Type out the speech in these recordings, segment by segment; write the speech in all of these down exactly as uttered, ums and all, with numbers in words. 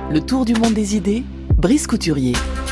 Le tour du monde des idées, Brice Couturier.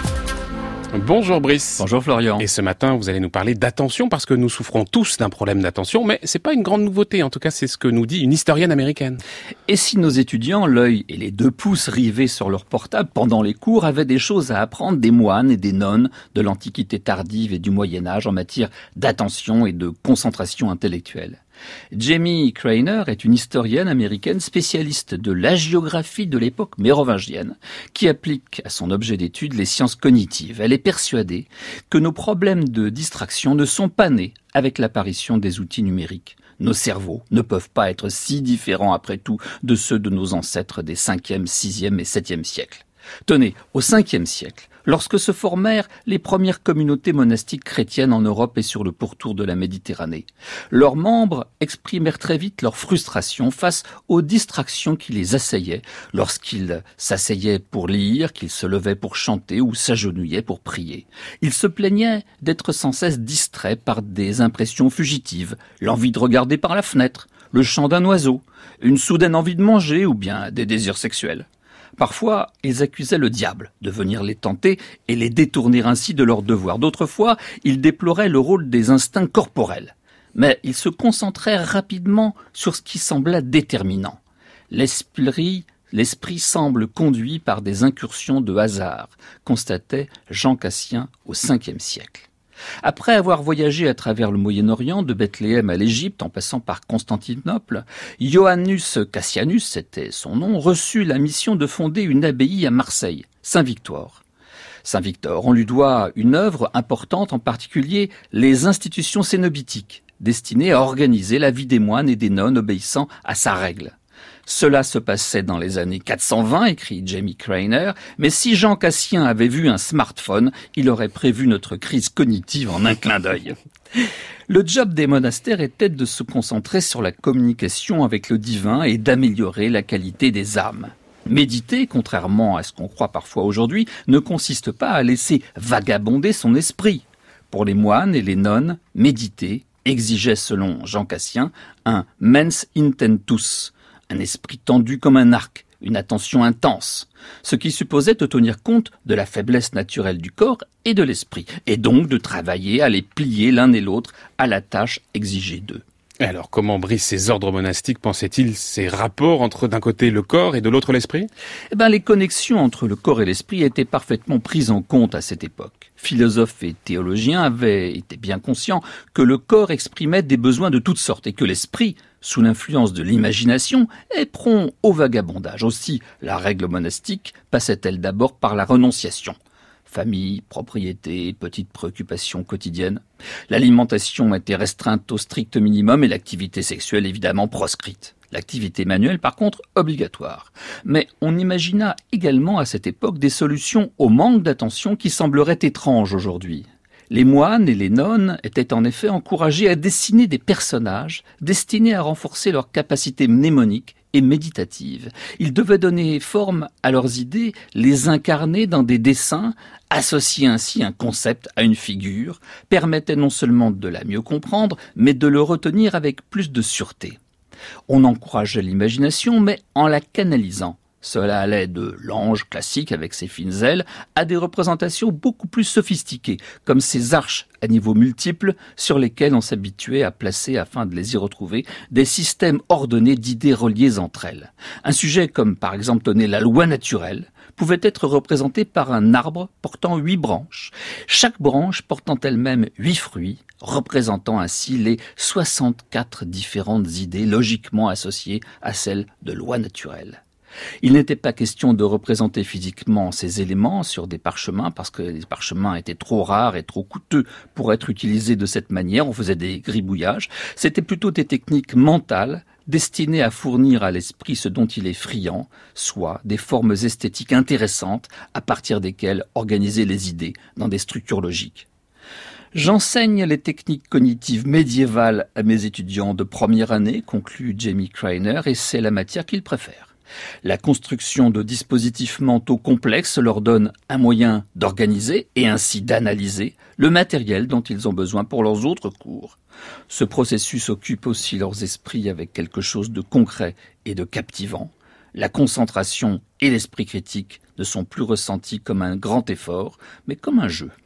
Bonjour Brice. Bonjour Florian. Et ce matin, vous allez nous parler d'attention parce que nous souffrons tous d'un problème d'attention, mais c'est pas une grande nouveauté. En tout cas, c'est ce que nous dit une historienne américaine. Et si nos étudiants, l'œil et les deux pouces rivés sur leur portable pendant les cours, avaient des choses à apprendre des moines et des nonnes de l'Antiquité tardive et du Moyen-Âge en matière d'attention et de concentration intellectuelle? Jamie Craner est une historienne américaine spécialiste de l'hagiographie de l'époque mérovingienne qui applique à son objet d'étude les sciences cognitives. Elle est persuadée que nos problèmes de distraction ne sont pas nés avec l'apparition des outils numériques. Nos cerveaux ne peuvent pas être si différents après tout de ceux de nos ancêtres des cinquième, sixième et septième siècles. Tenez, au cinquième siècle, lorsque se formèrent les premières communautés monastiques chrétiennes en Europe et sur le pourtour de la Méditerranée, leurs membres exprimèrent très vite leur frustration face aux distractions qui les assaillaient lorsqu'ils s'asseyaient pour lire, qu'ils se levaient pour chanter ou s'agenouillaient pour prier. Ils se plaignaient d'être sans cesse distraits par des impressions fugitives, l'envie de regarder par la fenêtre, le chant d'un oiseau, une soudaine envie de manger ou bien des désirs sexuels. Parfois, ils accusaient le diable de venir les tenter et les détourner ainsi de leurs devoirs. D'autres fois, ils déploraient le rôle des instincts corporels. Mais ils se concentrèrent rapidement sur ce qui semblait déterminant. L'esprit, l'esprit semble conduit par des incursions de hasard, constatait Jean Cassien au cinquième siècle. Après avoir voyagé à travers le Moyen-Orient, de Bethléem à l'Égypte, en passant par Constantinople, Johannes Cassianus, c'était son nom, reçut la mission de fonder une abbaye à Marseille, Saint-Victor. Saint-Victor, on lui doit une œuvre importante, en particulier les institutions cénobitiques, destinées à organiser la vie des moines et des nonnes obéissant à sa règle. Cela se passait dans les années quatre cent vingt, écrit Jamie Craner, mais si Jean Cassien avait vu un smartphone, il aurait prévu notre crise cognitive en un clin d'œil. Le job des monastères était de se concentrer sur la communication avec le divin et d'améliorer la qualité des âmes. Méditer, contrairement à ce qu'on croit parfois aujourd'hui, ne consiste pas à laisser vagabonder son esprit. Pour les moines et les nonnes, méditer exigeait, selon Jean Cassien, un mens intentus, un esprit tendu comme un arc, une attention intense, ce qui supposait de tenir compte de la faiblesse naturelle du corps et de l'esprit, et donc de travailler à les plier l'un et l'autre à la tâche exigée d'eux. Et alors, comment Brice, ces ordres monastiques pensaient-ils ces rapports entre d'un côté le corps et de l'autre l'esprit? Eh ben, les connexions entre le corps et l'esprit étaient parfaitement prises en compte à cette époque. Philosophes et théologiens avaient été bien conscients que le corps exprimait des besoins de toutes sortes et que l'esprit, sous l'influence de l'imagination, est prompt au vagabondage. Aussi, la règle monastique passait-elle d'abord par la renonciation. Famille, propriété, petites préoccupations quotidiennes. L'alimentation était restreinte au strict minimum et l'activité sexuelle évidemment proscrite. L'activité manuelle, par contre, obligatoire. Mais on imagina également à cette époque des solutions au manque d'attention qui sembleraient étranges aujourd'hui. Les moines et les nonnes étaient en effet encouragés à dessiner des personnages destinés à renforcer leur capacité mnémonique et méditative. Ils devaient donner forme à leurs idées, les incarner dans des dessins, associer ainsi un concept à une figure, permettait non seulement de la mieux comprendre, mais de le retenir avec plus de sûreté. On encourageait l'imagination, mais en la canalisant. Cela allait de l'ange classique avec ses fines ailes à des représentations beaucoup plus sophistiquées, comme ces arches à niveaux multiples sur lesquelles on s'habituait à placer, afin de les y retrouver, des systèmes ordonnés d'idées reliées entre elles. Un sujet comme par exemple donner la loi naturelle pouvait être représenté par un arbre portant huit branches, chaque branche portant elle-même huit fruits, représentant ainsi les soixante-quatre différentes idées logiquement associées à celles de loi naturelle. Il n'était pas question de représenter physiquement ces éléments sur des parchemins parce que les parchemins étaient trop rares et trop coûteux pour être utilisés de cette manière. On faisait des gribouillages. C'était plutôt des techniques mentales destinées à fournir à l'esprit ce dont il est friand, soit des formes esthétiques intéressantes à partir desquelles organiser les idées dans des structures logiques. J'enseigne les techniques cognitives médiévales à mes étudiants de première année, conclut Jamie Craner, et c'est la matière qu'ils préfèrent. La construction de dispositifs mentaux complexes leur donne un moyen d'organiser et ainsi d'analyser le matériel dont ils ont besoin pour leurs autres cours. Ce processus occupe aussi leurs esprits avec quelque chose de concret et de captivant. La concentration et l'esprit critique ne sont plus ressentis comme un grand effort, mais comme un jeu.